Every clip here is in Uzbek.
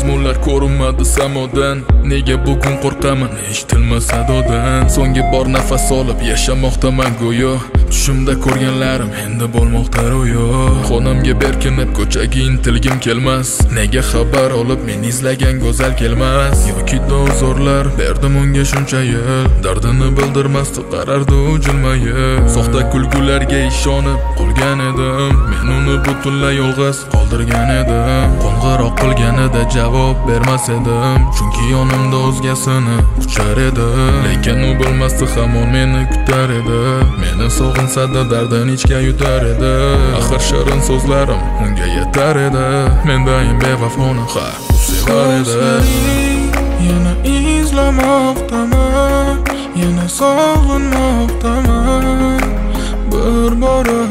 osmonlar ko'rinmadi samodan. Nega bugun qo'rqaman eshitilmas sadodan? So'nggi bor nafas olib yashamoqdaman go'yo. Tushimda ko'rganlarim endi bo'lmoqda ro'yo. Xonamga berkinib ko'chaga intilgim kelmas. Nega xabar olib men izlagan go'zal kelmas? Yoki dozorlar berdim unga shuncha yil. Dardini bildirmasdi qarardi u jilmayib. Soxta kulgularga ishonib qolgan edim. Men uni butunlay yolg'iz qoldirgan edim. Qo'ng'iroq qilganida javob bermas edim. Chunki yonimda o'zgasini quchar edi. Lekin u bilmasdi hamon meni kutar edi. Meni sog'insada dardini ichga yutar edi. Axir shirin so'zlarim unga yetar edi. Mendayin bevafoni sevar edi. Yana izlamoqdaman, yana sog'inmoqdaman. Bir bora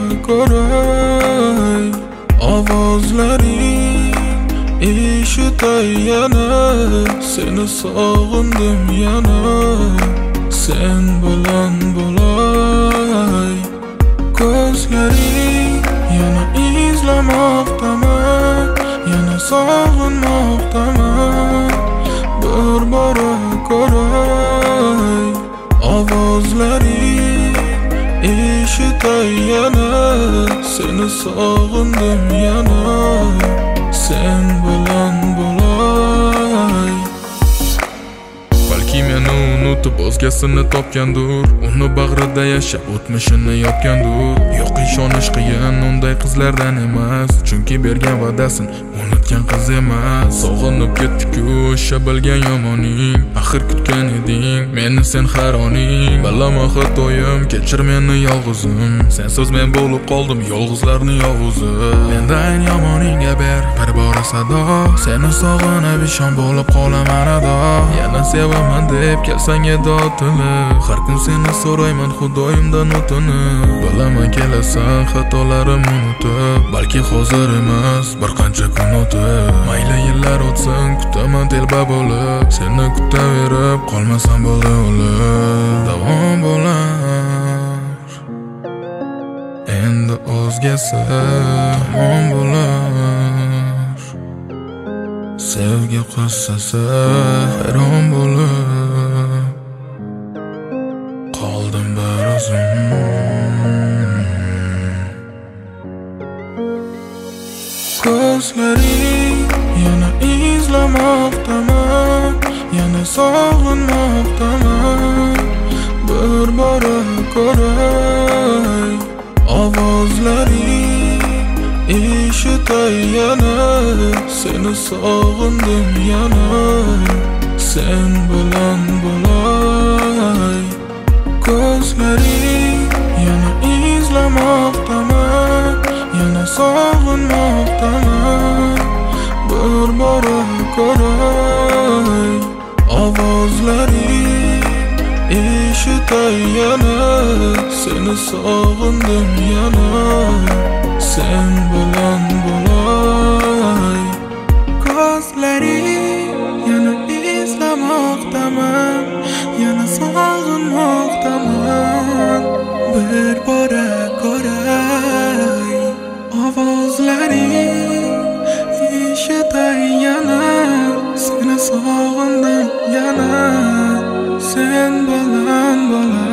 ko'ray ovozlaring eshitay yana. Seni sog'indim yana, sen bilan bo'lay. Ko'zlaring yana izlamoqdaman, yana sog'inmoqdaman. Bir bora ko'ray ovozlaring eshitay yana. Seni sog'indim yana, sen bilan bo'lay. Balki meni unutib o'zgasini topgandur. Uni bag'rida yashab o'tmishini yopgandur. Yo'q, ishonish qiyin unday qizlardan emas. Chunki bergan va'dasini unutgan qiz emas. Sog'inib ketdi-ku o'sha bilgan yomoning. Axir kutgan eding meni sen haroning. Bilaman xatoyim, kechir meni yolg'izim. Sensiz men bo'lib qoldim yolg'izlarning yovuzi. Mendan yomoningga ber bir bora sado. Seni sog'inib ishon bo'lib qolaman ado. Yana sevaman deb kelsang edi otilib. Har kun seni so'rayman xudoyimdan o'tinib. Bilaman kelasan xatolarim unutib. Balki hozir emas bir qancha kun o'tib. Mayli yillar o'tsin kutaman telba bo'lib. Seni kutaverib qolmasam bo'ldi o'lib. Davom bo'lar endi o'zgasi tamom bo'lar. Sevgi qissasi hayron bo'lib qoldim bir o'zim. Ko'zlaring yana izlamoqdaman, yana sog'inmoqdaman. Bir bora ko'ray ovozlaring eshitay yana. Seni sog'indim yana, sen bilan bo'lay. Ko'zlaring yana izlamoqdaman, yana sog'inmoqdaman. Bir bora ko'ray ovozlaring eshitay yana. Seni sog'indim yana, sen bilan bo'lay. Ko'zlaring yana izlamoqdaman, yana sog'inmoqdaman. Bir bora ko'ray ovozlaring eshitay yana. Seni sog'indim yana, sen bilan bo'lay.